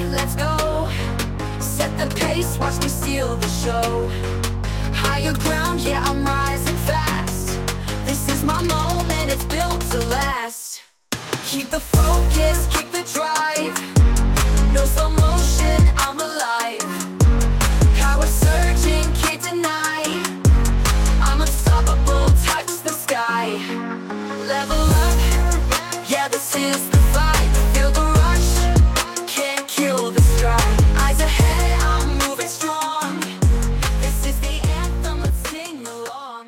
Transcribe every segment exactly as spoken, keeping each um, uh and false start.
let's go. Set the pace, watch me steal the show. Higher ground, yeah, I'm rising fast. This is my moment, it's built to last. Keep the focus, keep the drive. No slow motion, I'm alive. Power surging, can't deny. I'm unstoppable, touch the sky. Level up, yeah, this is the fight. Feel the rush, can't kill the stride. Eyes ahead, I'm moving strong. This is the anthem, let's sing along.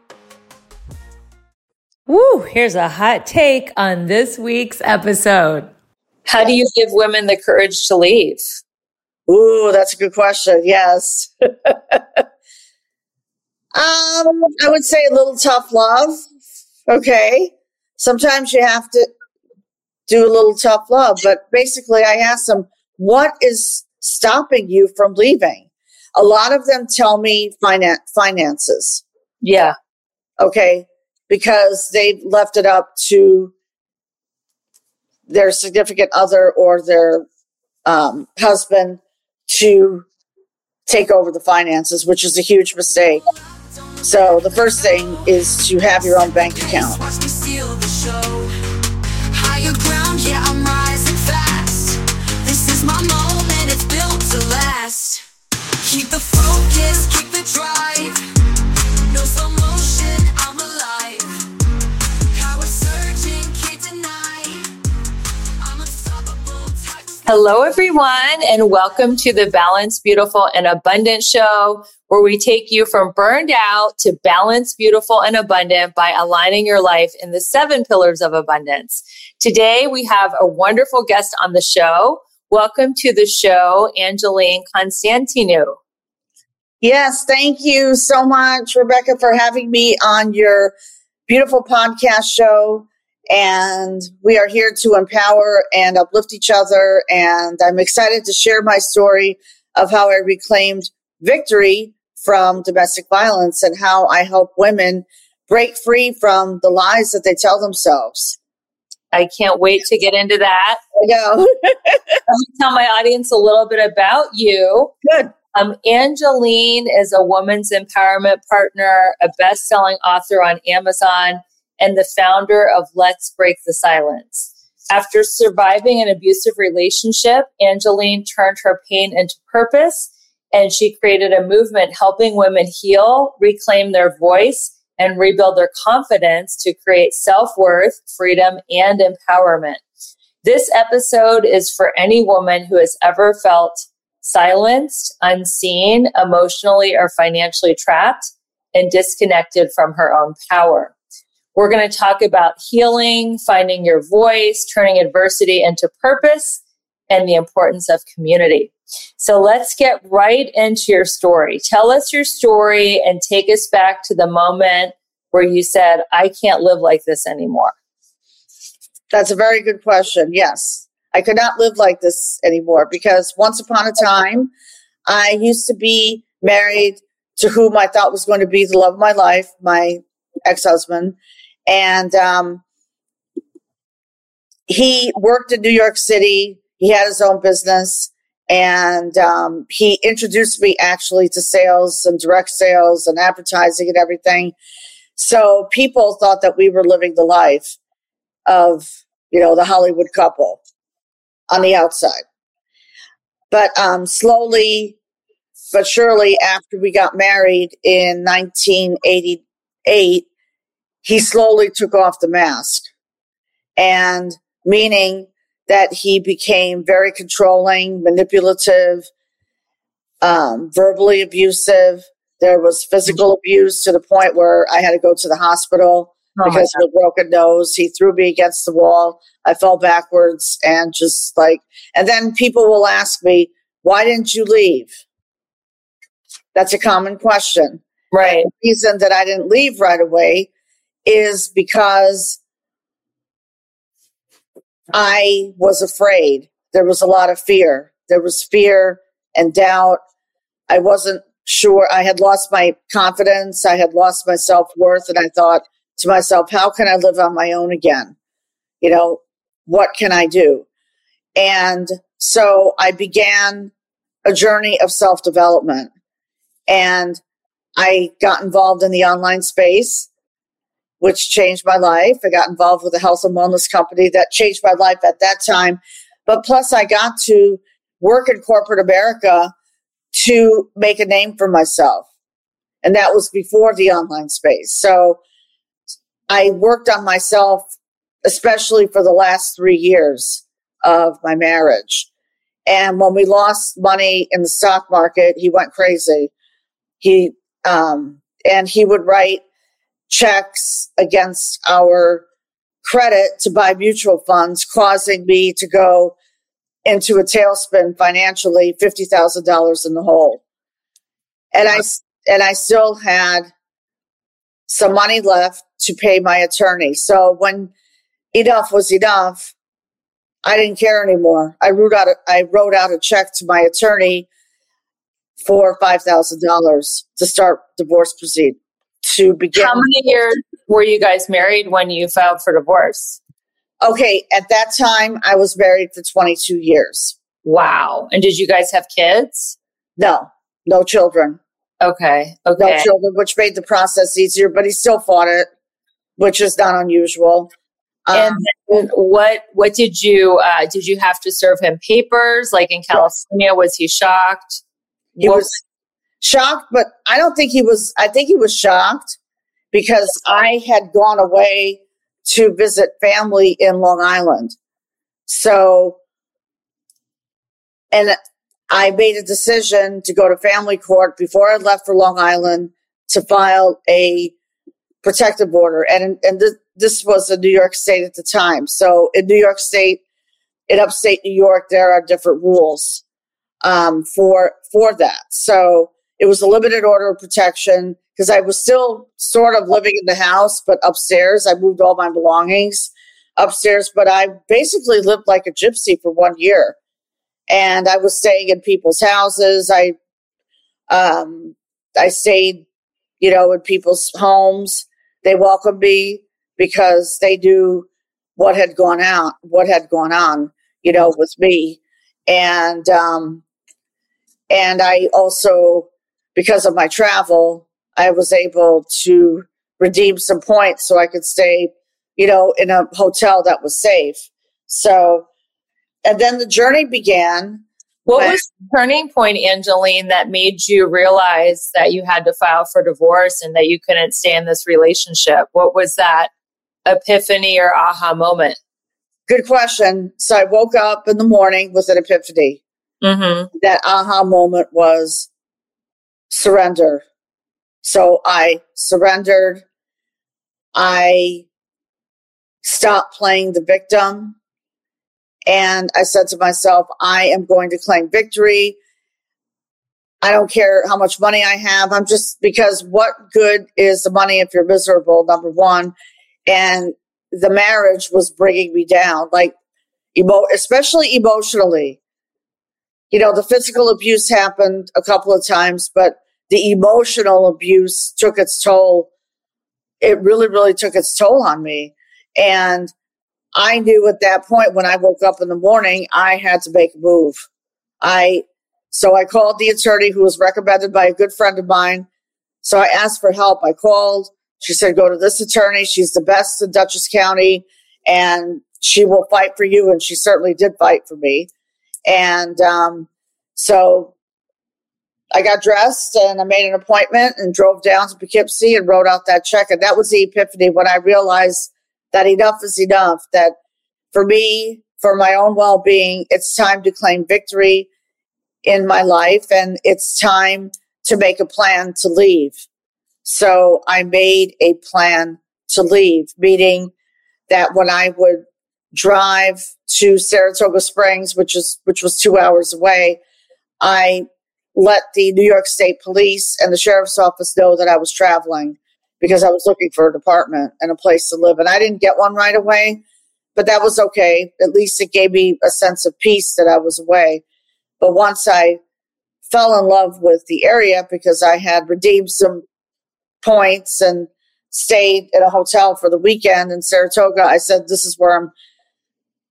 Woo, here's a hot take on this week's episode. How do you give women the courage to leave? Ooh, that's a good question. Yes. um, I would say a little tough love. Okay. Sometimes you have to do a little tough love, but basically I ask them, what is stopping you from leaving? A lot of them tell me finan- finances. Yeah. Okay. Because they've left it up to their significant other or their um, husband to take over the finances, which is a huge mistake. So the first thing is to have your own bank account. Watch me steal the show. Higher ground, yeah, I'm rising fast. This is my moment, it's built to last. Keep the focus, keep the drive. No slow motion, I'm alive. Power surging, can't deny. I'm unstoppable, touch the Hello, everyone, and welcome to the Balanced, Beautiful, and Abundant show, where we take you from burned out to balanced, beautiful, and abundant by aligning your life in the seven pillars of abundance. Today, we have a wonderful guest on the show. Welcome to the show, Angeline Constantinou. Yes, thank you so much, Rebecca, for having me on your beautiful podcast show. And we are here to empower and uplift each other. And I'm excited to share my story of how I reclaimed victory from domestic violence and how I help women break free from the lies that they tell themselves. I can't wait to get into that. I know. Let me tell my audience a little bit about you. Good. Um, Angeline is a woman's empowerment partner, a best-selling author on Amazon, and the founder of Let's Break the Silence. After surviving an abusive relationship, Angeline turned her pain into purpose, and she created a movement helping women heal, reclaim their voice, and rebuild their confidence to create self-worth, freedom, and empowerment. This episode is for any woman who has ever felt silenced, unseen, emotionally or financially trapped, and disconnected from her own power. We're going to talk about healing, finding your voice, turning adversity into purpose, and the importance of community. So let's get right into your story. Tell us your story and take us back to the moment where you said, I can't live like this anymore. That's a very good question. Yes, I could not live like this anymore because once upon a time, I used to be married to whom I thought was going to be the love of my life, my ex-husband. And um, he worked in New York City. He had his own business. And um, he introduced me actually to sales and direct sales and advertising and everything. So people thought that we were living the life of, you know, the Hollywood couple on the outside. But um, slowly but surely after we got married in nineteen eighty-eight, he slowly took off the mask. And meaning that he became very controlling, manipulative, um, verbally abusive. There was physical abuse to the point where I had to go to the hospital oh because of a broken nose. He threw me against the wall. I fell backwards and just like, and then people will ask me, why didn't you leave? That's a common question. Right. And the reason that I didn't leave right away is because I was afraid. There was a lot of fear. There was fear and doubt. I wasn't sure. I had lost my confidence. I had lost my self-worth. And I thought to myself, how can I live on my own again? You know, what can I do? And so I began a journey of self-development, and I got involved in the online space, which changed my life. I got involved with a health and wellness company that changed my life at that time. But plus I got to work in corporate America to make a name for myself. And that was before the online space. So I worked on myself, especially for the last three years of my marriage. And when we lost money in the stock market, he went crazy. He, um, and he would write checks against our credit to buy mutual funds, causing me to go into a tailspin financially, fifty thousand dollars in the hole. And I, and I still had some money left to pay my attorney. So when enough was enough, I didn't care anymore. I wrote out a, I wrote out a check to my attorney for five thousand dollars to start divorce proceed to begin. How many years were you guys married when you filed for divorce? Okay, at that time, I was married for twenty-two years. Wow. And did you guys have kids? No, no children. Okay. Okay. No children, which made the process easier, but he still fought it, which is not unusual. And Um, then what what did you uh, did you have to serve him papers? Like in California, was he shocked? he What- was shocked, but I don't think he was, I think he was shocked because I had gone away to visit family in Long Island. So, and I made a decision to go to family court before I left for Long Island to file a protective order. And, and th- this was in New York State at the time. So in New York State, in upstate New York, there are different rules um, for, for that. So it was a limited order of protection because I was still sort of living in the house, but upstairs. I moved all my belongings upstairs, but I basically lived like a gypsy for one year. And I was staying in people's houses. I, um, I stayed, you know, in people's homes. They welcomed me because they knew what had gone out, what had gone on, you know, with me. And, um, and I also, because of my travel, I was able to redeem some points so I could stay, you know, in a hotel that was safe. So, and then the journey began. What when- was the turning point, Angeline, that made you realize that you had to file for divorce and that you couldn't stay in this relationship? What was that epiphany or aha moment? Good question. So I woke up in the morning with an epiphany. Mm-hmm. That aha moment was surrender. So I surrendered. I stopped playing the victim. And I said to myself, I am going to claim victory. I don't care how much money I have. I'm just, because what good is the money if you're miserable, number one. And the marriage was bringing me down, like, emo- especially emotionally. You know, the physical abuse happened a couple of times, but the emotional abuse took its toll. It really, really took its toll on me. And I knew at that point when I woke up in the morning, I had to make a move. I, so I called the attorney who was recommended by a good friend of mine. So I asked for help. I called. She said, go to this attorney. She's the best in Dutchess County and she will fight for you. And she certainly did fight for me. And um, so I got dressed and I made an appointment and drove down to Poughkeepsie and wrote out that check. And that was the epiphany when I realized that enough is enough, that for me, for my own well-being, it's time to claim victory in my life and it's time to make a plan to leave. So I made a plan to leave, meaning that when I would drive to Saratoga Springs, which is which was two hours away, I let the New York State Police and the Sheriff's Office know that I was traveling because I was looking for an apartment and a place to live. And I didn't get one right away, but that was okay. At least it gave me a sense of peace that I was away. But once I fell in love with the area because I had redeemed some points and stayed in a hotel for the weekend in Saratoga, I said, this is where I'm,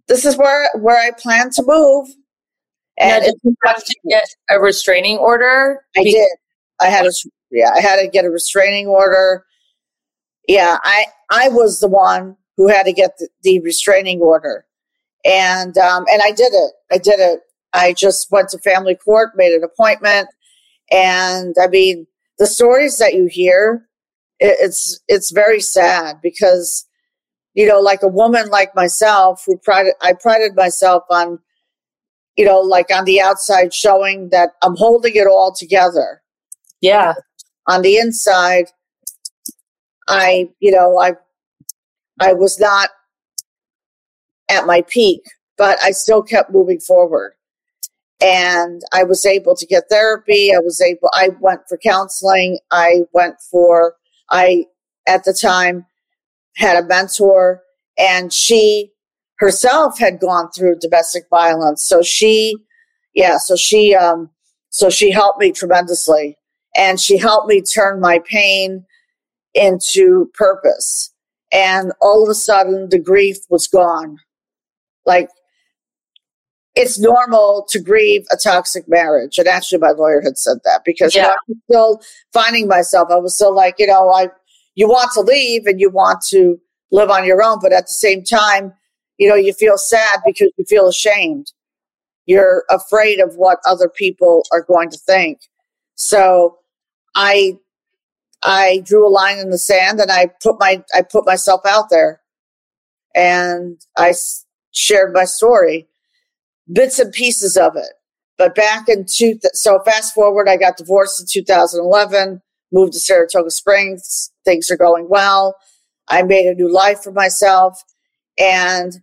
this is where where I plan to move. And now, did you have to get a restraining order? I did. I had a yeah. I had to get a restraining order. Yeah, I I was the one who had to get the, the restraining order, and um, and I did it. I did it. I just went to family court, made an appointment, and I mean the stories that you hear, it, it's it's very sad because, you know, like a woman like myself who prided I prided myself on, you know, like on the outside showing that I'm holding it all together. Yeah. On the inside, I, you know, I, I was not at my peak, but I still kept moving forward. And I was able to get therapy. I was able, I went for counseling. I went for, I, at the time, had a mentor, and she herself had gone through domestic violence. So she, yeah, so she, um, so she helped me tremendously. And she helped me turn my pain into purpose. And all of a sudden, the grief was gone. Like, it's normal to grieve a toxic marriage. And actually, my lawyer had said that because yeah. you know, I was still finding myself. I was still like, you know, I you want to leave and you want to live on your own. But at the same time, you know, you feel sad because you feel ashamed. You're afraid of what other people are going to think. So I I drew a line in the sand, and I put my I put myself out there, and I s- shared my story, bits and pieces of it. But back in two, th- so fast forward, I got divorced in two thousand eleven, moved to Saratoga Springs. Things are going well. I made a new life for myself, and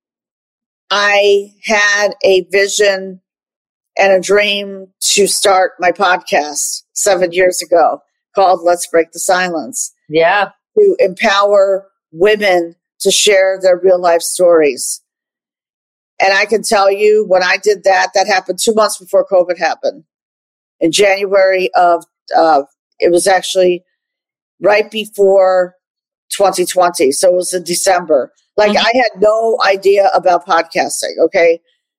I had a vision and a dream to start my podcast seven years ago called Let's Break the Silence. Yeah. To empower women to share their real life stories. And I can tell you when I did that, that happened two months before COVID happened. In January of, uh, it was actually right before twenty twenty. So it was in December. Like mm-hmm. I had no idea about podcasting. Okay.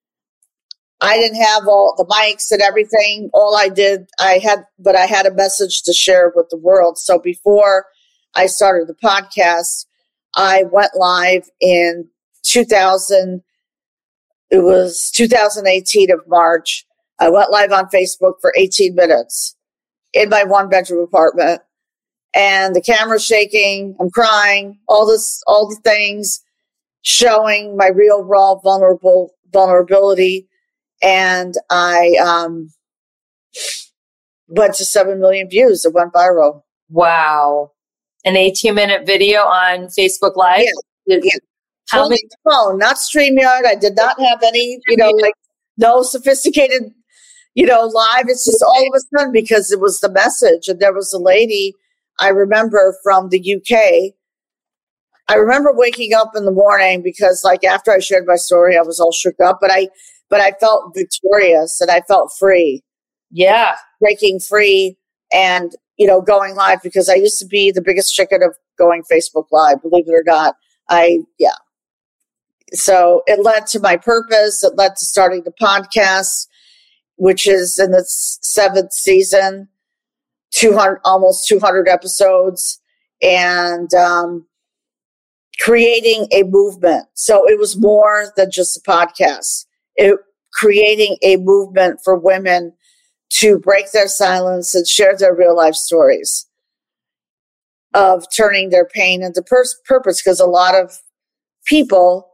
I didn't have all the mics and everything. All I did, I had, but I had a message to share with the world. So before I started the podcast, I went live in two thousand. It was two thousand eighteen of March. I went live on Facebook for eighteen minutes in my one bedroom apartment, and the camera's shaking. I'm crying. All this, all the things, showing my real, raw, vulnerable vulnerability. And I um, went to seven million views. It went viral. Wow. An eighteen minute video on Facebook Live? Yeah. yeah. How many phone, not StreamYard. I did not have any, you know, like no sophisticated, you know, live. It's just all of a sudden because it was the message. And there was a lady I remember from the U K. I remember waking up in the morning because like after I shared my story, I was all shook up, but I But I felt victorious and I felt free. Yeah. Breaking free and, you know, going live because I used to be the biggest chicken of going Facebook Live, believe it or not. I, yeah. So it led to my purpose. It led to starting the podcast, which is in its seventh season, two hundred, almost two hundred episodes, and um, creating a movement. So it was more than just a podcast. It, creating a movement for women to break their silence and share their real life stories of turning their pain into pers- purpose. Because a lot of people,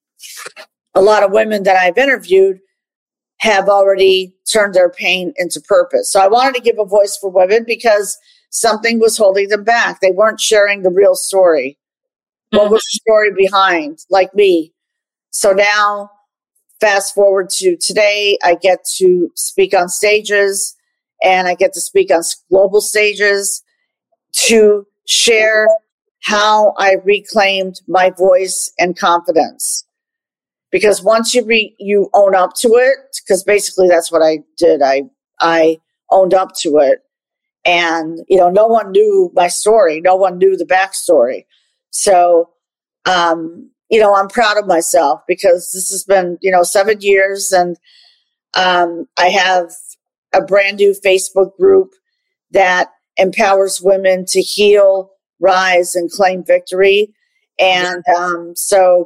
a lot of women that I've interviewed have already turned their pain into purpose. So I wanted to give a voice for women because something was holding them back. They weren't sharing the real story. Mm-hmm. What was the story behind, like me? So now, fast forward to today, I get to speak on stages and I get to speak on global stages to share how I reclaimed my voice and confidence. Because once you re, you own up to it, because basically that's what I did. I I owned up to it, and you know, no one knew my story. No one knew the backstory. So, um, you know, I'm proud of myself because this has been, you know, seven years and um, I have a brand new Facebook group that empowers women to heal, rise, and claim victory. And um, so,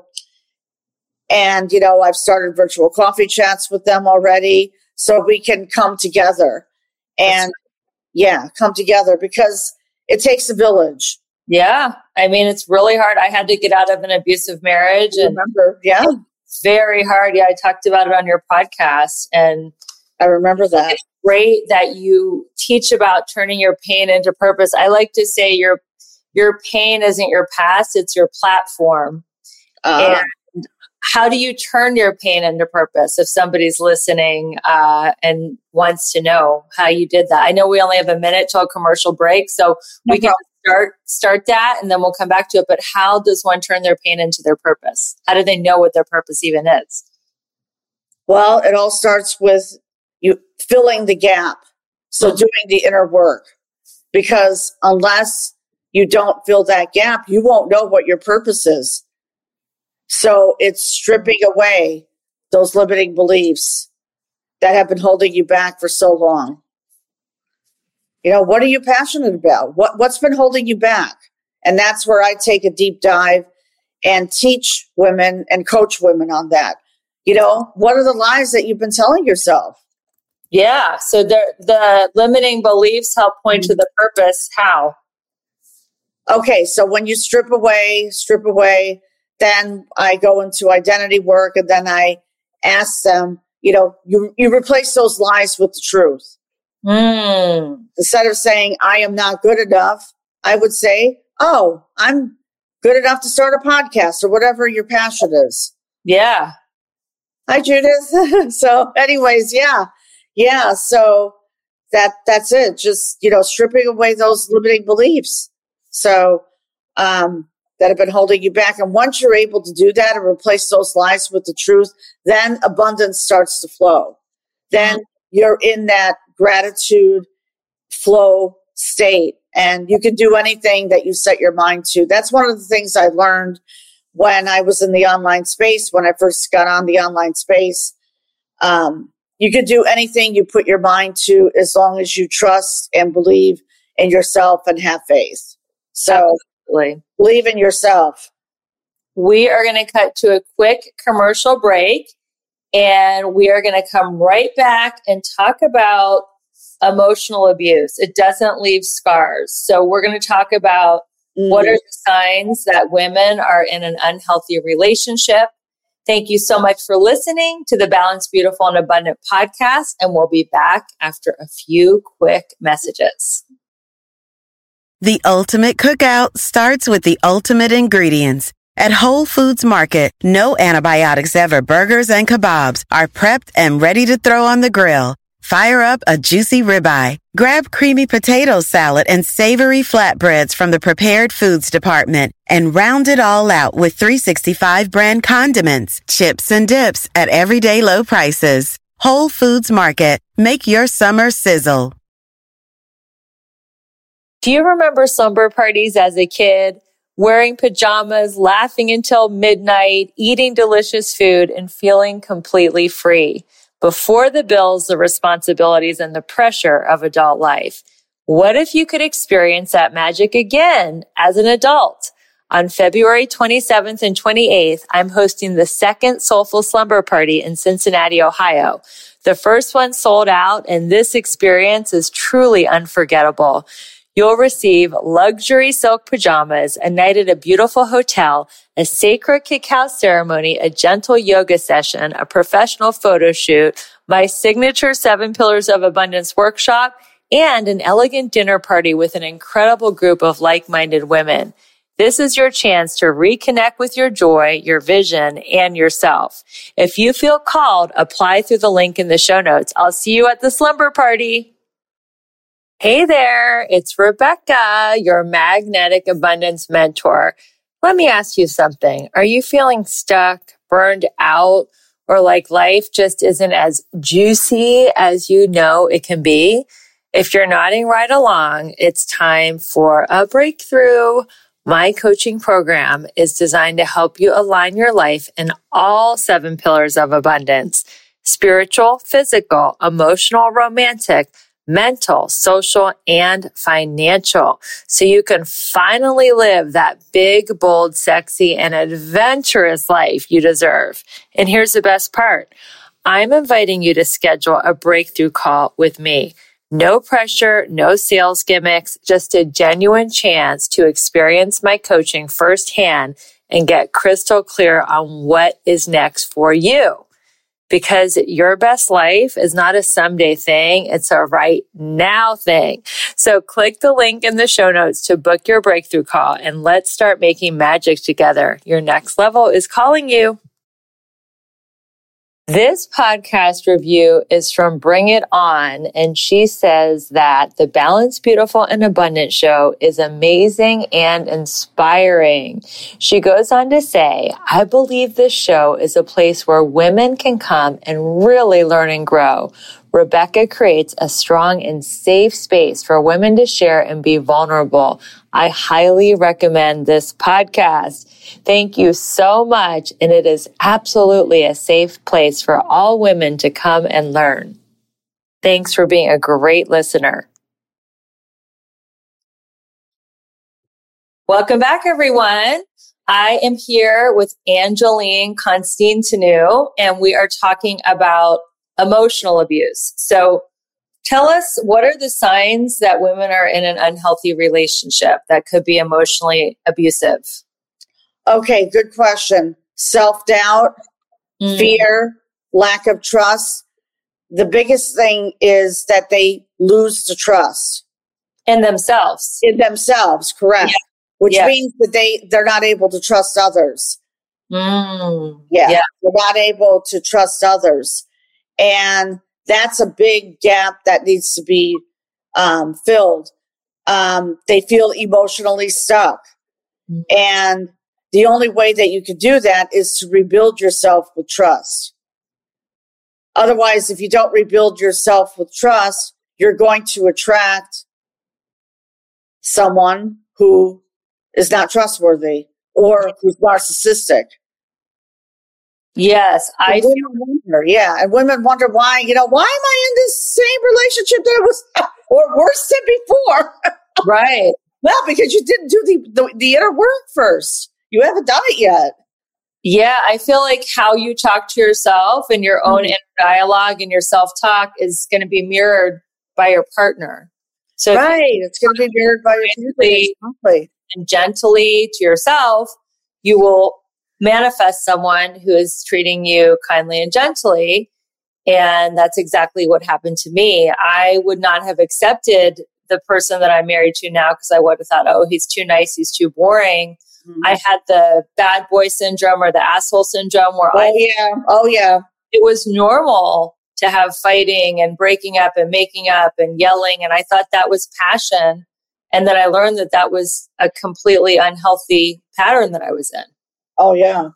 and, you know, I've started virtual coffee chats with them already so we can come together and, yeah, come together because it takes a village. Yeah. I mean, it's really hard. I had to get out of an abusive marriage. I and remember, yeah. It's very hard. Yeah, I talked about it on your podcast. And I remember that. It's great that you teach about turning your pain into purpose. I like to say your your pain isn't your past, it's your platform. Uh, and how do you turn your pain into purpose if somebody's listening uh, and wants to know how you did that? I know we only have a minute till a commercial break, so no we problem. can start start that and then we'll come back to it. But how does one turn their pain into their purpose? How do they know what their purpose even is? Well, it all starts with you filling the gap. So mm-hmm. doing the inner work, because unless you don't fill that gap, you won't know what your purpose is. So it's stripping away those limiting beliefs that have been holding you back for so long. You know, what are you passionate about? What, what's been holding you back? And that's where I take a deep dive and teach women and coach women on that. You know, what are the lies that you've been telling yourself? Yeah. So the, the limiting beliefs help point to the purpose. How? Okay. So when you strip away, strip away, then I go into identity work and then I ask them, you know, you, you replace those lies with the truth. Mm. Instead of saying, I am not good enough, I would say, oh, I'm good enough to start a podcast or whatever your passion is. Yeah. Hi, Judith. So anyways, yeah. Yeah. So that, that's it. Just, you know, stripping away those limiting beliefs. So, um, that have been holding you back. And once you're able to do that and replace those lies with the truth, then abundance starts to flow. Then you're in that gratitude flow state and you can do anything that you set your mind to. That's one of the things I learned when I was in the online space, when I first got on the online space. Um, you could do anything you put your mind to as long as you trust and believe in yourself and have faith. So Absolutely. Believe in yourself. We are going to cut to a quick commercial break and we are going to come right back and talk about emotional abuse. It doesn't leave scars. So we're going to talk about mm-hmm. what are the signs that women are in an unhealthy relationship. Thank you so much for listening to the Balanced, Beautiful, and Abundant podcast. And we'll be back after a few quick messages. The ultimate cookout starts with the ultimate ingredients. At Whole Foods Market, no antibiotics ever burgers and kebabs are prepped and ready to throw on the grill. Fire up a juicy ribeye. Grab creamy potato salad and savory flatbreads from the prepared foods department and round it all out with three sixty-five brand condiments, chips, and dips at everyday low prices. Whole Foods Market. Make your summer sizzle. Do you remember slumber parties as a kid? Wearing pajamas, laughing until midnight, eating delicious food, and feeling completely free. Before the bills, the responsibilities, and the pressure of adult life. What if you could experience that magic again as an adult? On February twenty-seventh and twenty-eighth, I'm hosting the second Soulful Slumber Party in Cincinnati, Ohio. The first one sold out, and this experience is truly unforgettable. You'll receive luxury silk pajamas, a night at a beautiful hotel, a sacred cacao ceremony, a gentle yoga session, a professional photo shoot, my signature Seven Pillars of Abundance workshop, and an elegant dinner party with an incredible group of like-minded women. This is your chance to reconnect with your joy, your vision, and yourself. If you feel called, apply through the link in the show notes. I'll see you at the slumber party. Hey there, it's Rebecca, your magnetic abundance mentor. Let me ask you something. Are you feeling stuck, burned out, or like life just isn't as juicy as you know it can be? If you're nodding right along, it's time for a breakthrough. My coaching program is designed to help you align your life in all seven pillars of abundance: spiritual, physical, emotional, romantic, mental, social, and financial. So you can finally live that big, bold, sexy, and adventurous life you deserve. And here's the best part. I'm inviting you to schedule a breakthrough call with me. No pressure, no sales gimmicks, just a genuine chance to experience my coaching firsthand and get crystal clear on what is next for you. Because your best life is not a someday thing, it's a right now thing. So click the link in the show notes to book your breakthrough call and let's start making magic together. Your next level is calling you. This podcast review is from Bring It On, and she says that the Balanced, Beautiful, and Abundant show is amazing and inspiring. She goes on to say, I believe this show is a place where women can come and really learn and grow. Rebecca creates a strong and safe space for women to share and be vulnerable. I highly recommend this podcast. Thank you so much. And it is absolutely a safe place for all women to come and learn. Thanks for being a great listener. Welcome back, everyone. I am here with Angeline Constantinu, and we are talking about emotional abuse. So tell us, what are the signs that women are in an unhealthy relationship that could be emotionally abusive? Okay, good question. Self-doubt, mm. fear, lack of trust. The biggest thing is that they lose the trust. In themselves. In themselves, correct. Yeah. Which yeah. means that they, they're not able to trust others. Mm. Yeah, yeah, they're not able to trust others. And that's a big gap that needs to be um, filled. Um, they feel emotionally stuck. Mm. And the only way that you can do that is to rebuild yourself with trust. Otherwise, if you don't rebuild yourself with trust, you're going to attract someone who is not trustworthy or who's narcissistic. Yes, I do. Wonder, yeah, and women wonder why, you know, why am I in this same relationship that I was, or worse than before? Right. Well, because you didn't do the, the, the inner work first. You haven't done it yet. Yeah, I feel like how you talk to yourself and your own mm-hmm. inner dialogue and your self-talk is going to be mirrored by your partner. So right, it's going to be mirrored by your partner. And gently to yourself, you will manifest someone who is treating you kindly and gently. And that's exactly what happened to me. I would not have accepted the person that I'm married to now because I would have thought, oh, he's too nice, he's too boring. Mm-hmm. I had the bad boy syndrome or the asshole syndrome where oh, I, yeah. oh yeah, it was normal to have fighting and breaking up and making up and yelling. And I thought that was passion. And then I learned that that was a completely unhealthy pattern that I was in. Oh, yeah.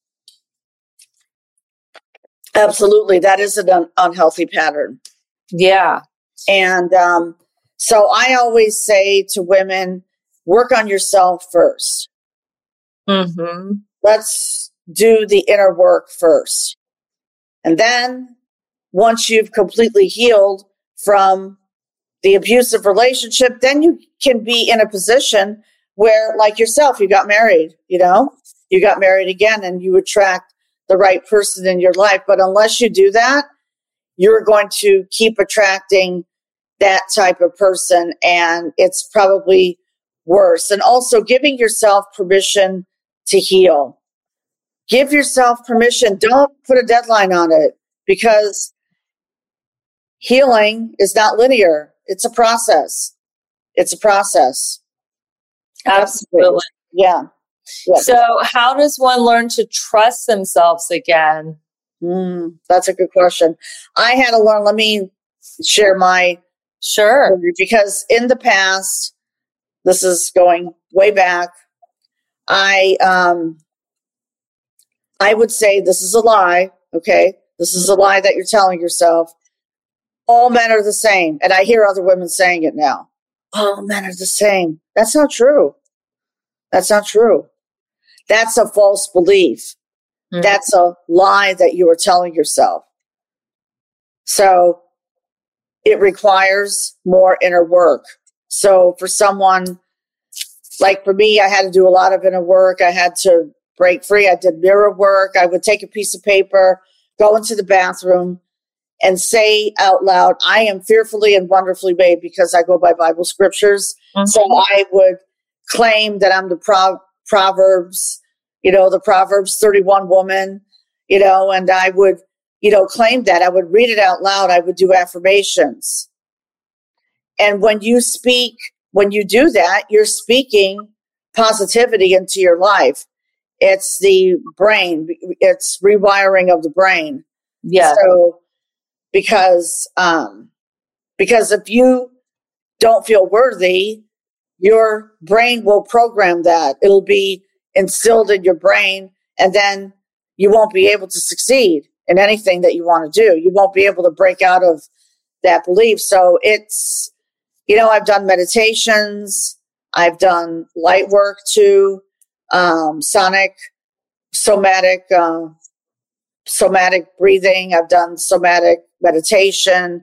Absolutely. That is an un- unhealthy pattern. Yeah. And um, so I always say to women, work on yourself first. Mm-hmm. Let's do the inner work first. And then once you've completely healed from the abusive relationship, then you can be in a position where, like yourself, you got married, you know, you got married again and you attract the right person in your life. But unless you do that, you're going to keep attracting that type of person, and it's probably worse. And also giving yourself permission to heal. Give yourself permission. Don't put a deadline on it, because healing is not linear. It's a process. It's a process. Absolutely. Yeah. yeah. So how does one learn to trust themselves again? Mm, that's a good question. I had to learn, let me share my Sure. Because in the past, this is going way back, I um, I would say this is a lie, okay? This is a lie that you're telling yourself. All men are the same. And I hear other women saying it now. All men are the same. That's not true. That's not true. That's a false belief. Mm-hmm. That's a lie that you are telling yourself. So it requires more inner work. So for someone, like for me, I had to do a lot of inner work. I had to break free. I did mirror work. I would take a piece of paper, go into the bathroom, and say out loud, I am fearfully and wonderfully made, because I go by Bible scriptures. Mm-hmm. So I would claim that I'm the Pro- Proverbs, you know, the Proverbs thirty-one woman, you know, and I would, you know, claim that. I would read it out loud. I would do affirmations. And when you speak, when you do that, you're speaking positivity into your life. It's the brain. It's rewiring of the brain. Yeah. So, because, um, because if you don't feel worthy, your brain will program that. It'll be instilled in your brain, and then you won't be able to succeed in anything that you want to do. You won't be able to break out of that belief. So it's, you know, I've done meditations. I've done light work too, um, sonic, somatic, uh, somatic breathing. I've done somatic meditation,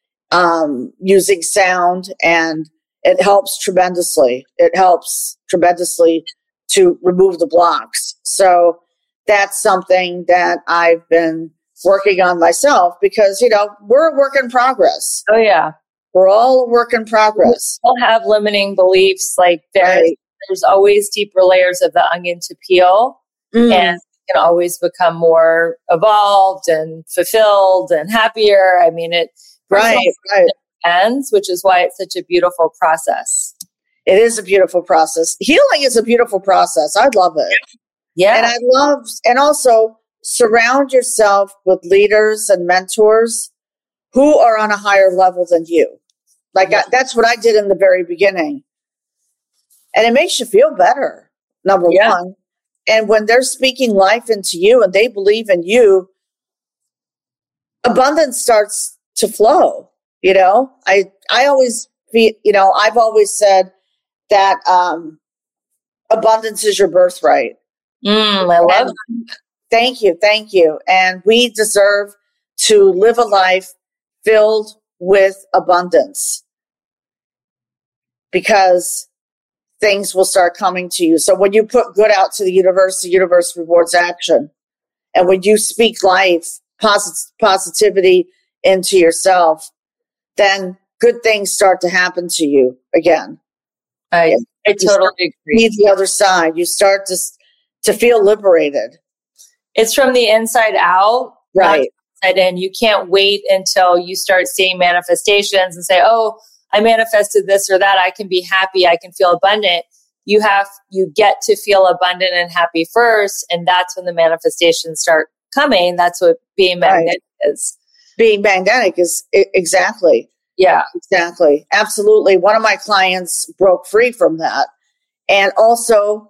um, using sound, and it helps tremendously. It helps tremendously to remove the blocks. So that's something that I've been working on myself, because, you know, we're a work in progress. Oh, yeah. We're all a work in progress. We all have limiting beliefs. Like there's, right. there's always deeper layers of the onion to peel. Mm. And can always become more evolved and fulfilled and happier. I mean, it right, right. ends, which is why it's such a beautiful process. It is a beautiful process. Healing is a beautiful process. I love it. Yeah. And I love, and also surround yourself with leaders and mentors who are on a higher level than you. Like yeah. I, that's what I did in the very beginning. And it makes you feel better, number yeah. one. And when they're speaking life into you and they believe in you, abundance starts to flow. You know, I, I always be, you know, I've always said that, um, abundance is your birthright. Mm, I love and, it. Thank you. Thank you. And we deserve to live a life filled with abundance, because things will start coming to you. So when you put good out to the universe, the universe rewards action. And when you speak life, posit- positivity into yourself, then good things start to happen to you again. I, I totally agree. You see the other side. You start to, to feel liberated. It's from the inside out, right? Not in. You can't wait until you start seeing manifestations and say, oh, I manifested this or that. I can be happy. I can feel abundant. You have, you get to feel abundant and happy first. And that's when the manifestations start coming. That's what being magnetic right. is. Being magnetic is exactly. Yeah, exactly. Absolutely. One of my clients broke free from that. And also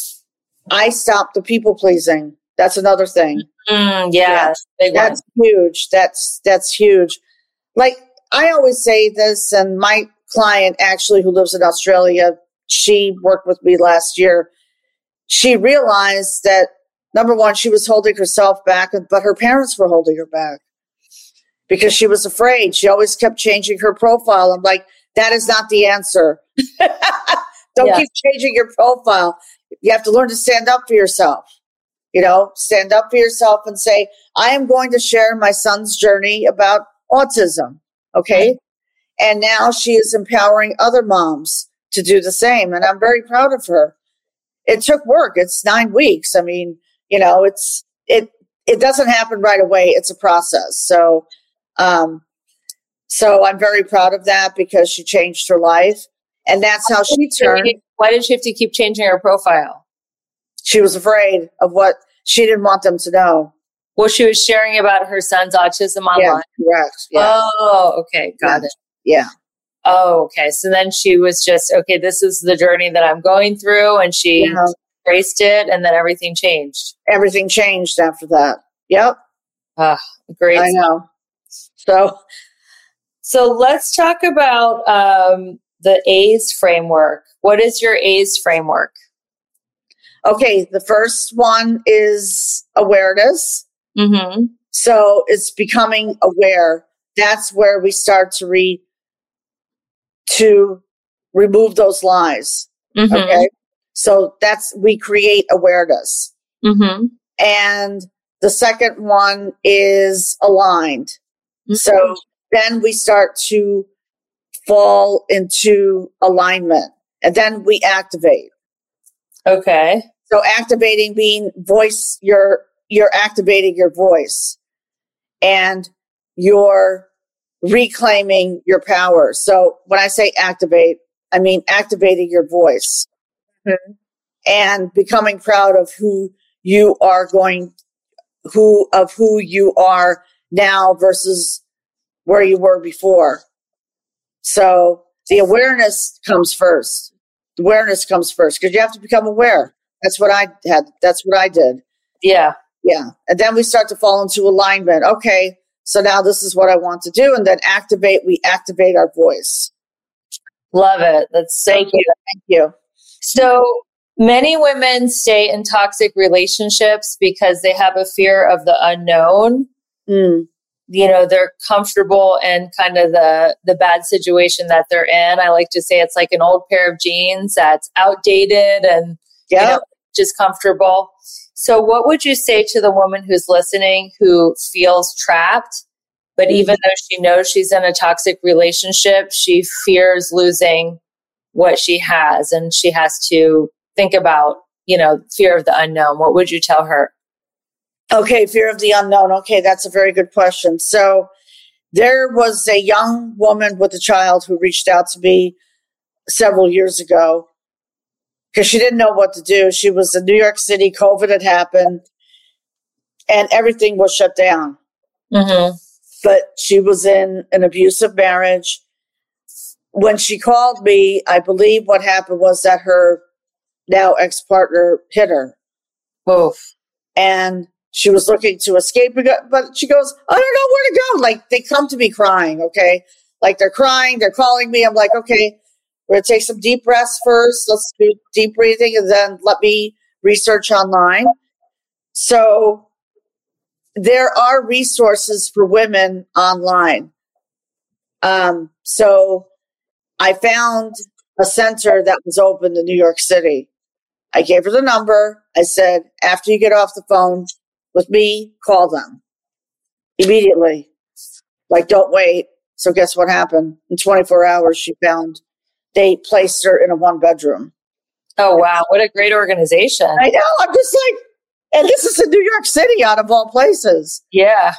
I stopped the people pleasing. That's another thing. Mm, yeah. yeah. That's one. huge. That's, that's huge. Like, I always say this, and my client actually who lives in Australia, she worked with me last year. She realized that, number one, she was holding herself back, but her parents were holding her back because she was afraid. She always kept changing her profile. I'm like, that is not the answer. Don't yeah. keep changing your profile. You have to learn to stand up for yourself. You know, stand up for yourself and say, I am going to share my son's journey about autism. Okay. And now she is empowering other moms to do the same. And I'm very proud of her. It took work. It's nine weeks. I mean, you know, it's, it, it doesn't happen right away. It's a process. So, um, so I'm very proud of that because she changed her life, and that's how she turned. Why did she have to keep changing her profile? She was afraid of what she didn't want them to know. Well, she was sharing about her son's autism online. Yeah, correct. Yeah. Oh, okay. Got yeah. it. Yeah. Oh, okay. So then she was just, okay, this is the journey that I'm going through. And she yeah. embraced it, and then everything changed. Everything changed after that. Yep. Ah, great. I know. So, so let's talk about um, the A's framework. What is your A's framework? Okay, the first one is awareness. Mm-hmm. So it's becoming aware. That's where we start to re to remove those lies. Mm-hmm. Okay. So that's, we create awareness. Mm-hmm. And the second one is aligned. Mm-hmm. So then we start to fall into alignment, and then we activate. Okay. So activating being voice, you're, you're activating your voice, and you're reclaiming your power. So when I say activate, I mean activating your voice. Mm-hmm. And becoming proud of who you are going, who of who you are now versus where you were before. So the awareness comes first. The awareness comes first because you have to become aware. That's what I had. That's what I did. Yeah. Yeah. And then we start to fall into alignment. Okay. So now this is what I want to do. And then activate, we activate our voice. Love it. That's so Thank good. you. Thank you. So many women stay in toxic relationships because they have a fear of the unknown. Mm. You know, they're comfortable in kind of the, the bad situation that they're in. I like to say it's like an old pair of jeans that's outdated and Yep. you know, just comfortable. So what would you say to the woman who's listening who feels trapped, but mm-hmm. even though she knows she's in a toxic relationship, she fears losing what she has, and she has to think about, you know, fear of the unknown? What would you tell her? Okay, fear of the unknown. Okay, that's a very good question. So there was a young woman with a child who reached out to me several years ago because she didn't know what to do. She was in New York City. COVID had happened and everything was shut down. Mm-hmm. But she was in an abusive marriage. When she called me, I believe what happened was that her now ex-partner hit her. Oof. And she was looking to escape, but she goes, I don't know where to go. Like, they come to me crying, okay? Like, they're crying, they're calling me. I'm like, okay, we're going to take some deep breaths first. Let's do deep breathing, and then let me research online. So there are resources for women online. Um, so I found a center that was open in New York City. I gave her the number. I said, after you get off the phone with me, call them immediately. Like, don't wait. So guess what happened? In twenty-four hours, she found, they placed her in a one bedroom. Oh, wow. What a great organization. I know. I'm just like, and this is in New York City out of all places. Yeah.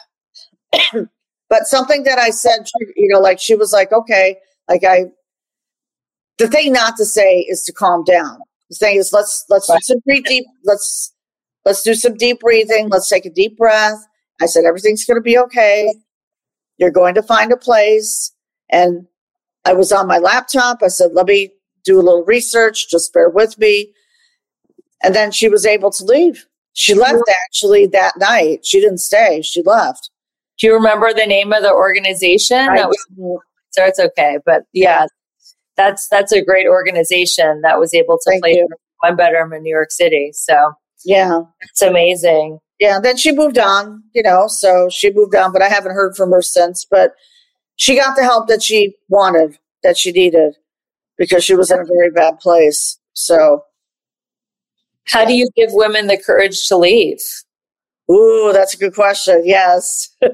But something that I said, you know, like she was like, okay, like I, the thing not to say is to calm down. The thing is, let's, let's right. do some deep, deep, let's, let's do some deep breathing. Let's take a deep breath. I said, everything's going to be okay. You're going to find a place. And I was on my laptop. I said, let me do a little research. Just bear with me. And then she was able to leave. She left actually that night. She didn't stay. She left. Do you remember the name of the organization? I was, so it's okay. But yeah, that's that's a great organization that was able to Thank place you. one bedroom in New York City. So yeah, it's amazing. Yeah. Then she moved on, you know, so she moved on, but I haven't heard from her since. But she got the help that she wanted, that she needed, because she was in a very bad place. So how do you give women the courage to leave? Ooh, that's a good question. Yes. um,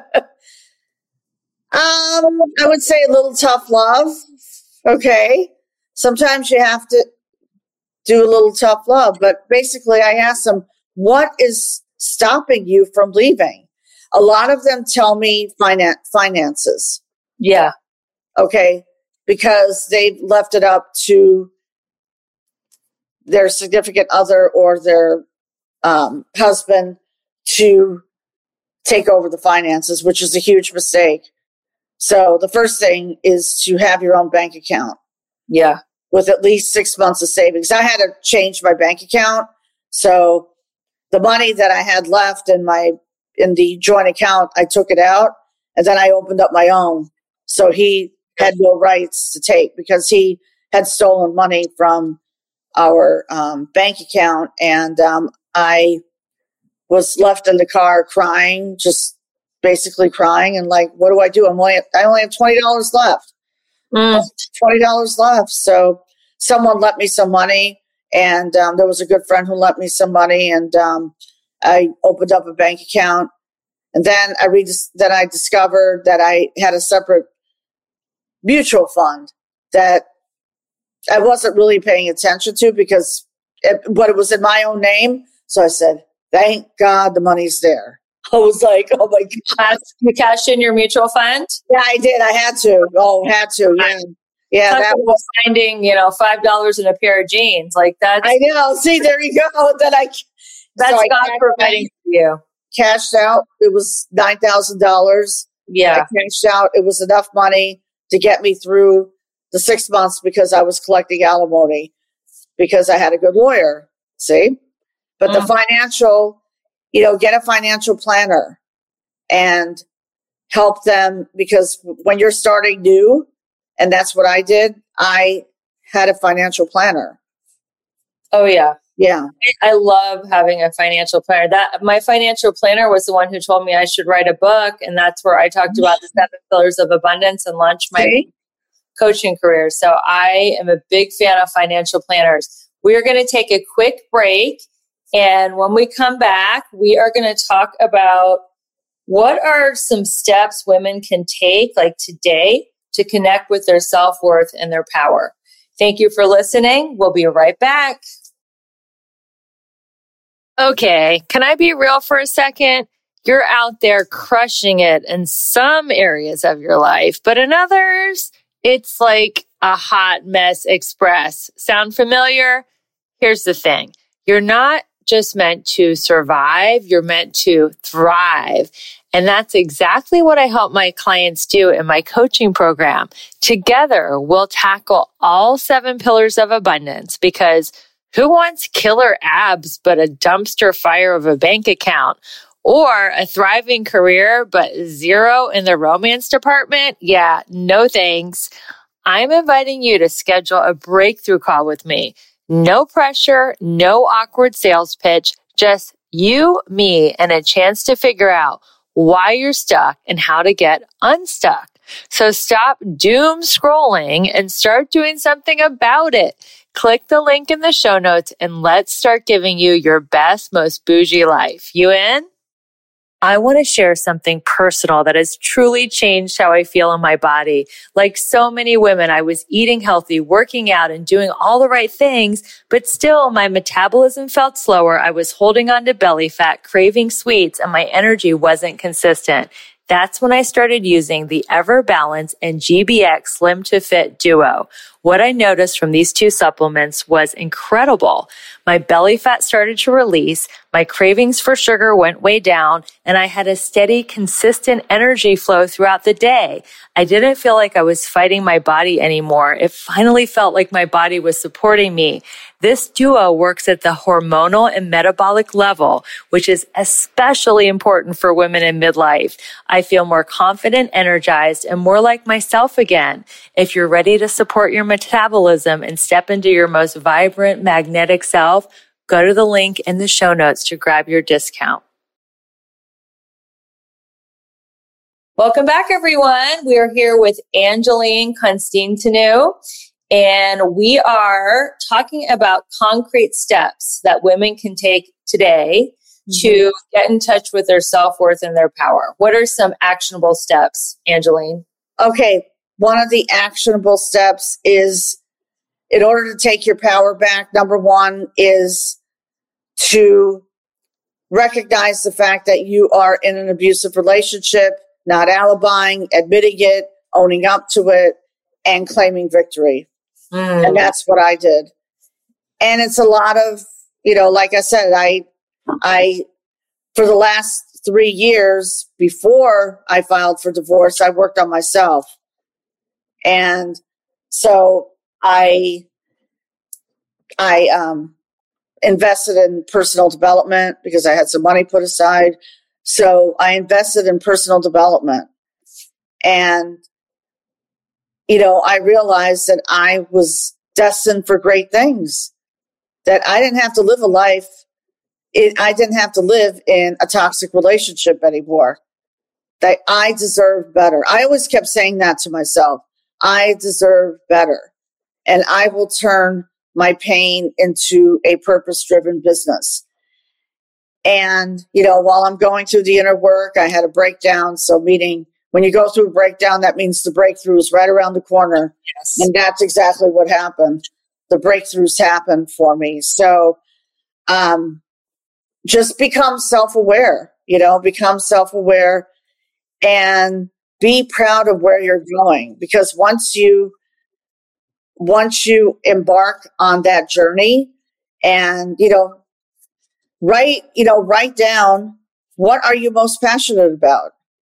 I would say a little tough love. Okay. Sometimes you have to do a little tough love, but basically I ask them, what is stopping you from leaving? A lot of them tell me finan- finances. Yeah. Okay. Because they've left it up to their significant other or their um, husband to take over the finances, which is a huge mistake. So the first thing is to have your own bank account. Yeah. With at least six months of savings. I had to change my bank account. So the money that I had left in my, in the joint account, I took it out and then I opened up my own. So he had no rights to take because he had stolen money from our um, bank account, and um, I was left in the car crying, just basically crying, and like, what do I do? I'm only I only have twenty dollars left. Mm. twenty dollars left. So someone lent me some money, and um, there was a good friend who lent me some money, and um, I opened up a bank account. And then I read, then I discovered that I had a separate mutual fund that I wasn't really paying attention to because it, but it was in my own name. So I said, thank God the money's there. I was like, oh my God. You cashed in your mutual fund? Yeah, I did. I had to. Oh, had to. Yeah. Yeah. Something That was finding, you know, five dollars in a pair of jeans. Like that's, I know. See, there you go. Then I, that's so I God providing for you. cashed out. It was nine thousand dollars. Yeah. I cashed out. It was enough money to get me through the six months because I was collecting alimony because I had a good lawyer. See? But Mm. the financial, you know, get a financial planner and help them because when you're starting new, and that's what I did, I had a financial planner. Oh, yeah. Yeah. I love having a financial planner. That my financial planner was the one who told me I should write a book, and that's where I talked about the seven pillars of abundance and launched my See? coaching career. So I am a big fan of financial planners. We are going to take a quick break, and when we come back, we are going to talk about what are some steps women can take, like today, to connect with their self-worth and their power. Thank you for listening. We'll be right back. Okay, can I be real for a second? You're out there crushing it in some areas of your life, but in others, it's like a hot mess express. Sound familiar? Here's the thing. You're not just meant to survive, you're meant to thrive. And that's exactly what I help my clients do in my coaching program. Together, we'll tackle all seven pillars of abundance because who wants killer abs but a dumpster fire of a bank account? Or a thriving career but zero in the romance department? Yeah, no thanks. I'm inviting you to schedule a breakthrough call with me. No pressure, no awkward sales pitch, just you, me, and a chance to figure out why you're stuck and how to get unstuck. So stop doom scrolling and start doing something about it. Click the link in the show notes and let's start giving you your best, most bougie life. You in? I want to share something personal that has truly changed how I feel in my body. Like so many women, I was eating healthy, working out, and doing all the right things, but still my metabolism felt slower. I was holding on to belly fat, craving sweets, and my energy wasn't consistent. That's when I started using the EverBalance and G B X Slim to Fit Duo. What I noticed from these two supplements was incredible. My belly fat started to release, my cravings for sugar went way down, and I had a steady, consistent energy flow throughout the day. I didn't feel like I was fighting my body anymore. It finally felt like my body was supporting me. This duo works at the hormonal and metabolic level, which is especially important for women in midlife. I feel more confident, energized, and more like myself again. If you're ready to support your metabolism and step into your most vibrant, magnetic self, go to the link in the show notes to grab your discount. Welcome back, everyone. We are here with Angeline Constantinu, and we are talking about concrete steps that women can take today mm-hmm. to get in touch with their self-worth and their power. What are some actionable steps, Angeline? Okay. One of the actionable steps is, in order to take your power back, number one is to recognize the fact that you are in an abusive relationship, not alibying, admitting it, owning up to it, and claiming victory. Mm. And that's what I did. And it's a lot of, you know, like I said, I, I, for the last three years before I filed for divorce, I worked on myself. And so I, I, um, invested in personal development because I had some money put aside. So I invested in personal development. And, you know, I realized that I was destined for great things. that I didn't have to live a life. It, I didn't have to live in a toxic relationship anymore. That I deserve better. I always kept saying that to myself. I deserve better. And I will turn my pain into a purpose-driven business. And, you know, while I'm going through the inner work, I had a breakdown. So meaning when you go through a breakdown, that means the breakthrough is right around the corner. Yes. And that's exactly what happened. The breakthroughs happened for me. So um, just become self-aware, you know, become self-aware and be proud of where you're going. Because once you, once you embark on that journey and, you know, write, you know, write down, what are you most passionate about?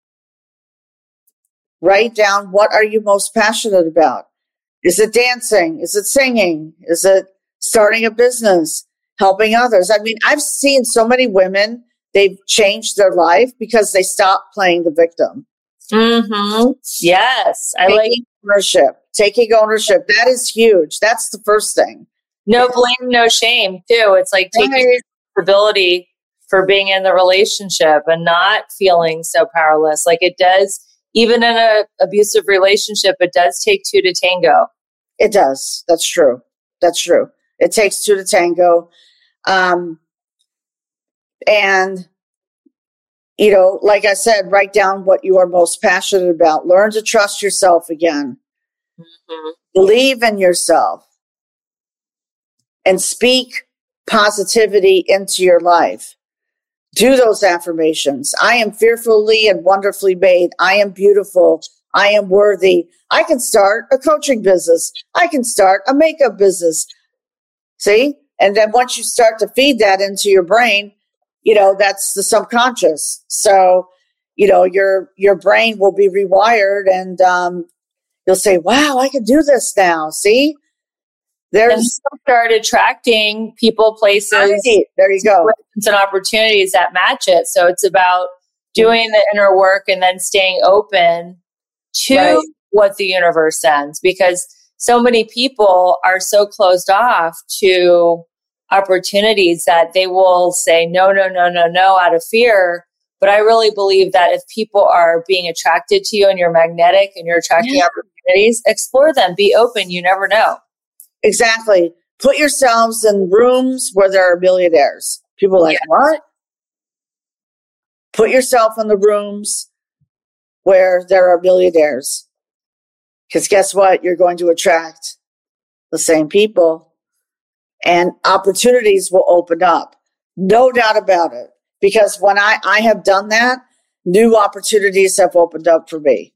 Write down, what are you most passionate about? Is it dancing? Is it singing? Is it starting a business? Helping others? I mean, I've seen so many women, they've changed their life because they stopped playing the victim. Mm-hmm. Yes. I taking like ownership. Taking ownership. That is huge. That's the first thing. no blame, no shame too. It's like taking Right. responsibility for being in the relationship and not feeling so powerless. Like it does, even in a abusive relationship, it does take two to tango. It does. That's true. That's true. It takes two to tango. Um, and, you know, like I said, write down what you are most passionate about. Learn to trust yourself again. Mm-hmm. Believe in yourself. And speak positivity into your life. Do those affirmations. I am fearfully and wonderfully made. I am beautiful. I am worthy. I can start a coaching business. I can start a makeup business. See? And then once you start to feed that into your brain, you know, that's the subconscious. So, you know, your, your brain will be rewired and, um, you'll say, wow, I can do this now. See? And There's, you start attracting people, places, there you go. and opportunities that match it. So it's about doing the inner work and then staying open to Right. what the universe sends, because so many people are so closed off to opportunities that they will say no, no, no, no, no out of fear. But I really believe that if people are being attracted to you and you're magnetic and you're attracting Yeah. opportunities, explore them, be open. You never know. Exactly. Put yourselves in rooms where there are millionaires. People are like, Yes. what? Put yourself in the rooms where there are millionaires. Because guess what? You're going to attract the same people and opportunities will open up. No doubt about it. Because when I, I have done that, new opportunities have opened up for me.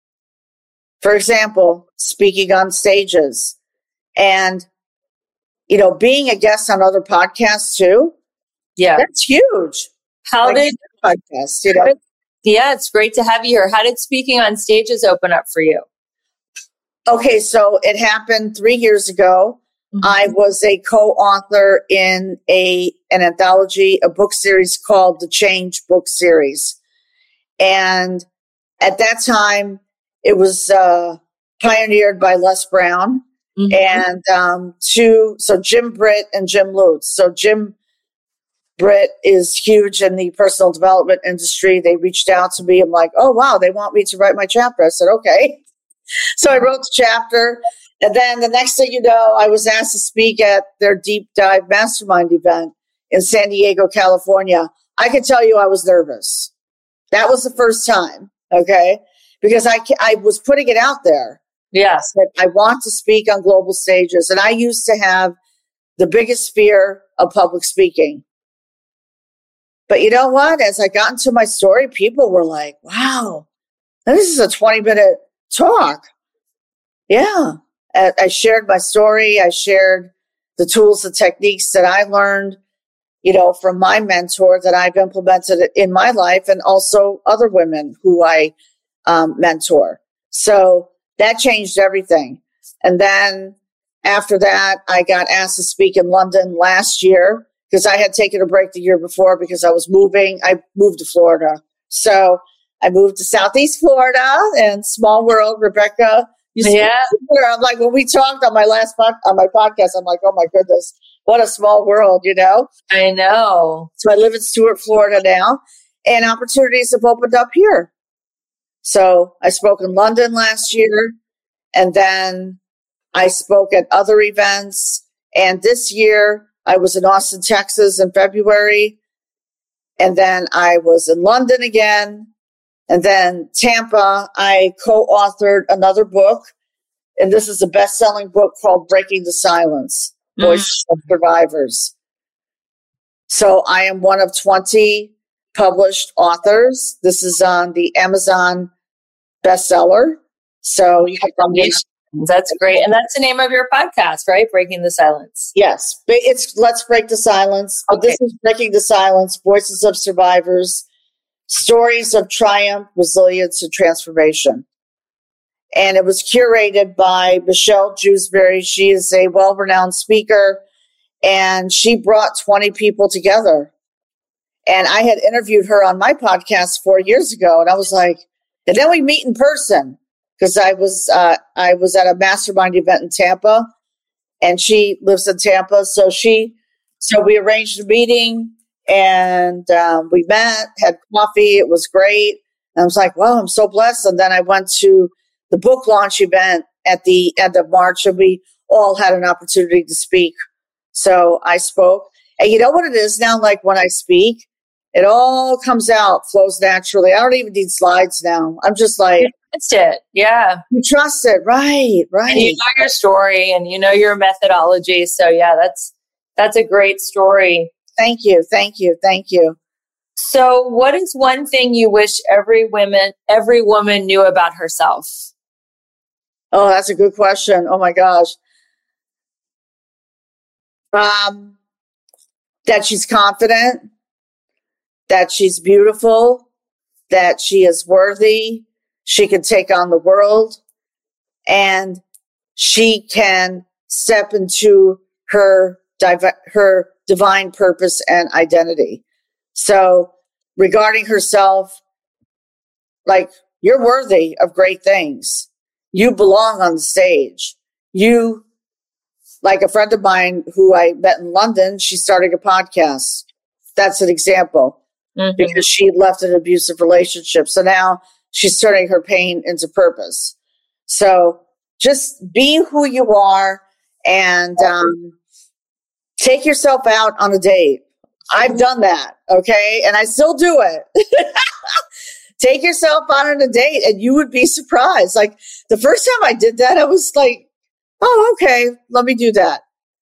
For example, speaking on stages. And, you know, being a guest on other podcasts too, Yeah. that's huge. How Like did, podcasts, you know? yeah, it's great to have you here. How did speaking on stages open up for you? Okay, so it happened three years ago. Mm-hmm. I was a co-author in a an anthology, a book series called the Change Book Series. And at that time, it was uh, pioneered by Les Brown. Mm-hmm. And um, two, so Jim Britt and Jim Lutz. So Jim Britt is huge in the personal development industry. They reached out to me. I'm like, oh, wow, they want me to write my chapter. I said, okay. So I wrote the chapter. And then the next thing you know, I was asked to speak at their Deep Dive Mastermind event in San Diego, California. I can tell you I was nervous. That was the first time, okay? Because I, I was putting it out there. Yes. That I want to speak on global stages. And I used to have the biggest fear of public speaking. But you know what? As I got into my story, people were like, wow, this is a twenty minute talk. Yeah. I shared my story. I shared the tools and techniques that I learned, you know, from my mentor that I've implemented in my life and also other women who I um, mentor. So that changed everything. And then after that, I got asked to speak in London last year because I had taken a break the year before because I was moving. I moved to Florida. So I moved to Southeast Florida and small world, Rebecca. You Yeah. I'm like, when we talked on my last pod, on my podcast, I'm like, oh my goodness, what a small world, you know? I know. So I live in Stuart, Florida now, and opportunities have opened up here. So I spoke in London last year, and then I spoke at other events. And this year I was in Austin, Texas in February. And then I was in London again. And then Tampa, I co-authored another book. And this is a best-selling book called Breaking the Silence, Voices mm. of Survivors. So I am one of twenty published authors. This is on the Amazon bestseller. So you can find it. That's great. And that's the name of your podcast, right? Breaking the Silence. Yes. It's Let's Break the Silence. But okay. This is Breaking the Silence, Voices of Survivors, Stories of Triumph, Resilience, and Transformation. And it was curated by Michelle Jewsbury. She is a well-renowned speaker, and she brought twenty people together. And I had interviewed her on my podcast four years ago, and I was like, and then we meet in person. Because I was uh, I was at a mastermind event in Tampa, and she lives in Tampa. So she, so we arranged a meeting, and um, we met, had coffee. It was great. And I was like, "Wow, I'm so blessed." And then I went to the book launch event at the end of March, and we all had an opportunity to speak. So I spoke, and you know what it is now? Like when I speak, it all comes out, flows naturally. I don't even need slides now. I'm just like. It's it. Yeah. You trust it. Right. Right. And you know your story and you know your methodology. So yeah, that's, that's a great story. Thank you. Thank you. Thank you. So what is one thing you wish every woman, every woman knew about herself? Oh, that's a good question. Oh my gosh. Um, that she's confident, that she's beautiful, that she is worthy. She can take on the world, and she can step into her div- her divine purpose and identity. So regarding herself, like, you're worthy of great things. You belong on the stage. You, like a friend of mine who I met in London, she's starting a podcast. That's an example mm-hmm. because she left an abusive relationship. So now she's turning her pain into purpose. So just be who you are and um, take yourself out on a date. I've done that, okay? And I still do it. Take yourself out on a date and you would be surprised. Like the first time I did that, I was like, oh, okay, let me do that.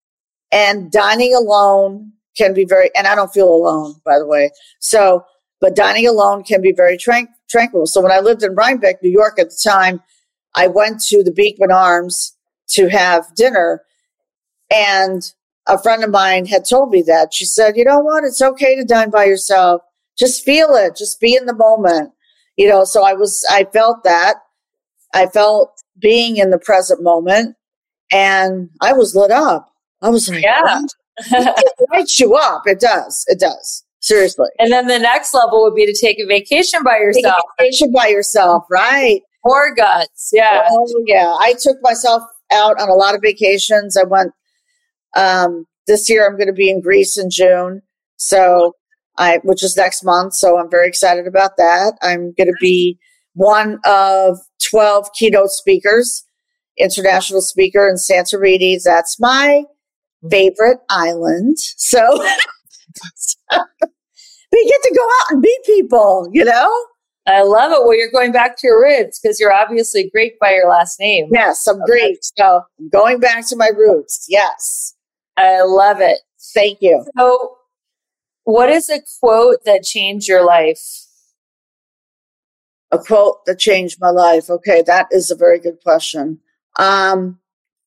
And dining alone can be very, and I don't feel alone, by the way. So, but dining alone can be very tranquil. tranquil. So when I lived in Rhinebeck, New York at the time, I went to the Beekman Arms to have dinner. And a friend of mine had told me that. She said, you know what? It's okay to dine by yourself. Just feel it. Just be in the moment. You know, so I was, I felt that. I felt being in the present moment. And I was lit up. I was like, yeah. It lights you up. It does. It does. Seriously. And then the next level would be to take a vacation by yourself. Take a vacation by yourself, right? More guts. Yeah. Oh, yeah. I took myself out on a lot of vacations. I went, um, this year I'm going to be in Greece in June. So I, which is next month. So I'm very excited about that. I'm going to be one of twelve keynote speakers, international speaker in Santorini. That's my favorite island. So we get to go out and meet people, you know? I love it. Well, you're going back to your roots because you're obviously Greek by your last name. Yes, I'm Greek. So I'm going back to my roots. Yes. I love it. Thank you. So what is a quote that changed your life? A quote that changed my life. Okay, that is a very good question. Um,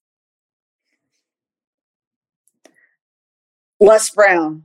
Les Brown.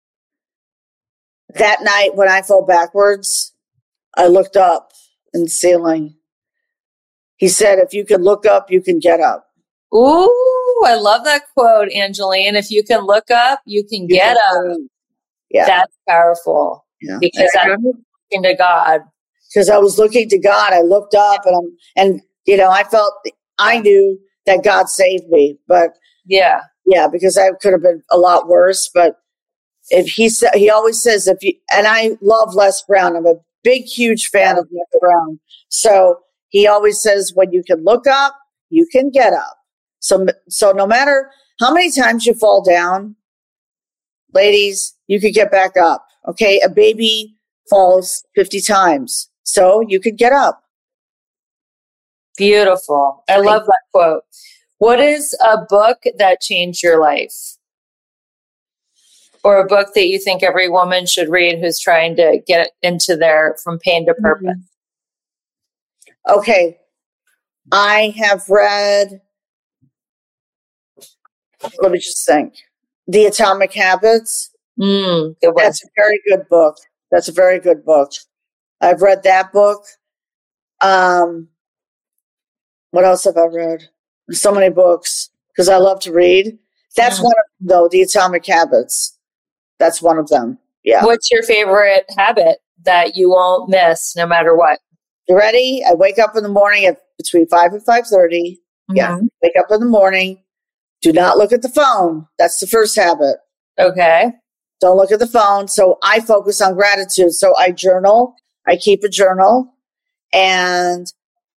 That night when I fell backwards, I looked up in the ceiling. He said, if you can look up, you can get up. Ooh, I love that quote, Angeline. If you can look up, you can you get can up. Yeah. That's powerful. Yeah. Because I'm looking to God. Because I was looking to God. I looked up and I'm, and you know, I felt, I knew that God saved me. But yeah, Yeah, because that could have been a lot worse. But if he said, he always says, if you, and I love Les Brown. I'm a big, huge fan of Les Brown. So he always says, when you can look up, you can get up. So, so no matter how many times you fall down, ladies, you could get back up. Okay. A baby falls fifty times. So you could get up. Beautiful. I love that quote. What is a book that changed your life? Or a book that you think every woman should read who's trying to get into their from pain to purpose? Mm-hmm. Okay. I have read, let me just think, The Atomic Habits. Mm, good one. That's a very good book. That's a very good book. I've read that book. Um, what else have I read? There's so many books because I love to read. That's mm. one of them, though, The Atomic Habits. That's one of them. Yeah. What's your favorite habit that you won't miss no matter what? You ready? I wake up in the morning at between five and five thirty. Mm-hmm. Yeah. Wake up in the morning. Do not look at the phone. That's the first habit. Okay. Don't look at the phone. So I focus on gratitude. So I journal. I keep a journal and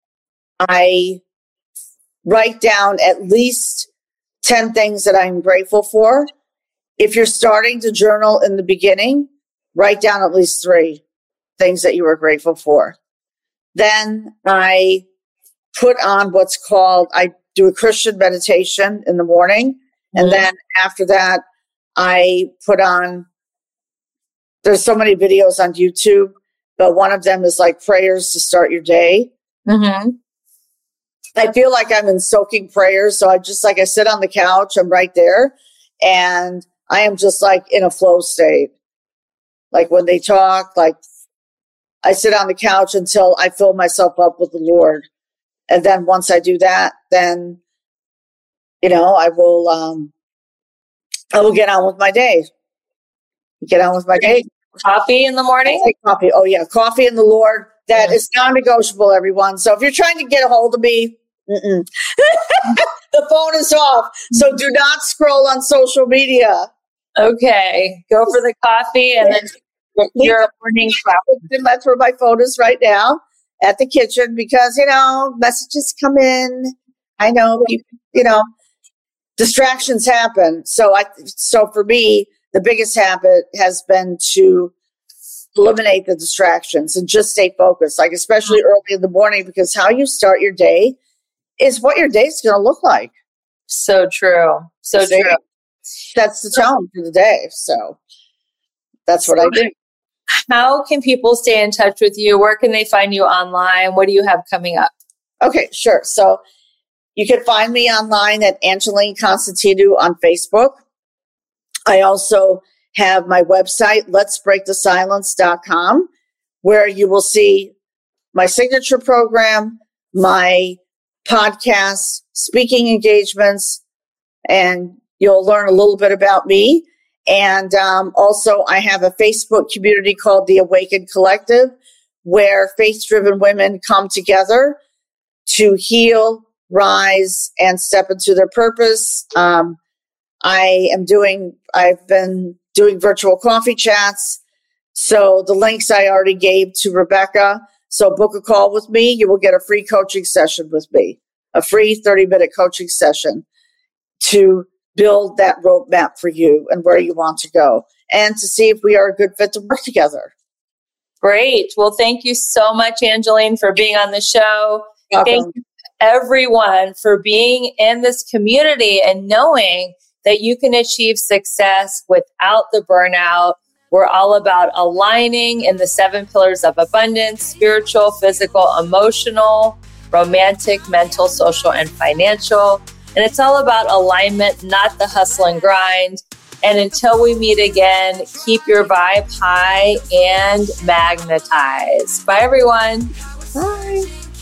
I write down at least ten things that I'm grateful for. If you're starting to journal in the beginning, write down at least three things that you were grateful for. Then I put on what's called, I do a Christian meditation in the morning. And mm-hmm. then after that, I put on, there's so many videos on YouTube, but one of them is like prayers to start your day. Mm-hmm. I feel like I'm in soaking prayers. So I just like, I sit on the couch, I'm right there. And I am just like in a flow state. Like when they talk, like I sit on the couch until I fill myself up with the Lord. And then once I do that, then, you know, I will, um, I will get on with my day. Get on with my day. Coffee in the morning? I take coffee. Oh yeah. Coffee in the Lord. That mm. is non-negotiable, everyone. So if you're trying to get a hold of me, the phone is off. So do not scroll on social media. Okay. Go for the coffee and then your morning coffee. That's where my phone is right now at the kitchen because, you know, messages come in. I know people, you know, distractions happen. So I, so for me, the biggest habit has been to eliminate the distractions and just stay focused, like especially early in the morning, because how you start your day is what your day is going to look like. So true. So See? true. That's the tone for the day. So that's what so, I do. How can people stay in touch with you? Where can they find you online? What do you have coming up? Okay, sure. So you can find me online at Angeline Constantino on Facebook. I also have my website, let's break the silence dot com, where you will see my signature program, my podcasts, speaking engagements, and you'll learn a little bit about me. And um, also I have a Facebook community called The Awakened Collective, where faith-driven women come together to heal, rise, and step into their purpose. Um, I am doing, I've been doing virtual coffee chats. So the links I already gave to Rebecca. So book a call with me. You will get a free coaching session with me, a free thirty minute coaching session to build that roadmap for you and where you want to go and to see if we are a good fit to work together. Great. Well, thank you so much, Angeline, for being on the show. Welcome. Thank you, everyone, for being in this community and knowing that you can achieve success without the burnout. We're all about aligning in the seven pillars of abundance: spiritual, physical, emotional, romantic, mental, social, and financial. And it's all about alignment, not the hustle and grind. And until we meet again, keep your vibe high and magnetized. Bye, everyone. Bye.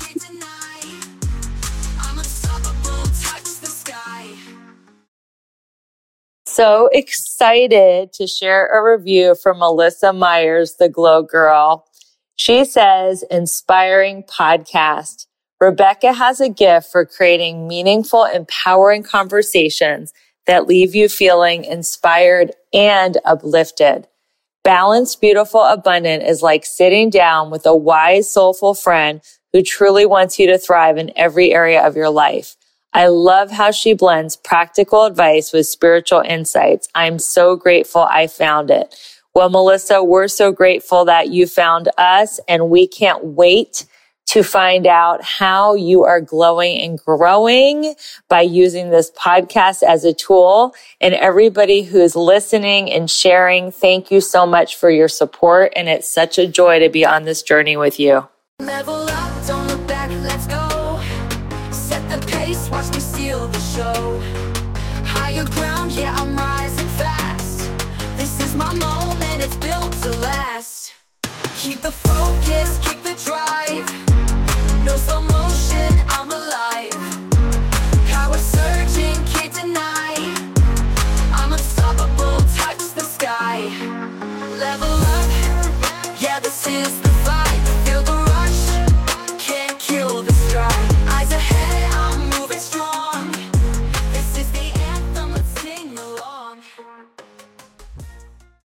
So excited to share a review from Melissa Myers, the Glow Girl. She says, inspiring podcast. Rebecca has a gift for creating meaningful, empowering conversations that leave you feeling inspired and uplifted. Balanced, Beautiful, Abundant is like sitting down with a wise, soulful friend who truly wants you to thrive in every area of your life. I love how she blends practical advice with spiritual insights. I'm so grateful I found it. Well, Melissa, we're so grateful that you found us, and we can't wait to find out how you are glowing and growing by using this podcast as a tool. And everybody who's listening and sharing, thank you so much for your support. And it's such a joy to be on this journey with you. Level up, don't look back, let's go. Set the pace, watch me steal the show. Higher ground, yeah, I'm rising fast. This is my moment, it's built to last. Keep the focus, keep the drive. No slow motion, I'm alive. Power surging, can't deny. I'm unstoppable, touch the sky. Level up, yeah, this is the fight. Feel the rush, can't kill the stride. Eyes ahead, I'm moving strong. This is the anthem, let's sing along.